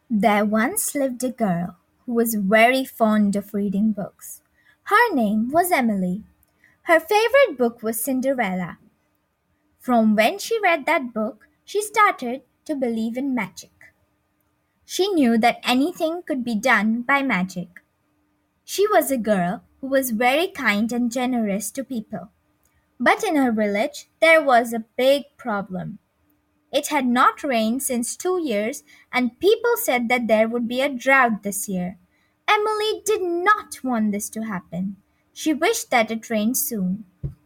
There once lived a girl who was very fond of reading books. Her name was Emily. Her favorite book was Cinderella. From when she read that book, she started to believe in magic. She knew that anything could be done by magic. She was a girl who was very kind and generous to people. But in her village, there was a big problem. It had not rained since 2 years, and people said that there would be a drought this year. Emily did not want this to happen. She wished that it rained soon.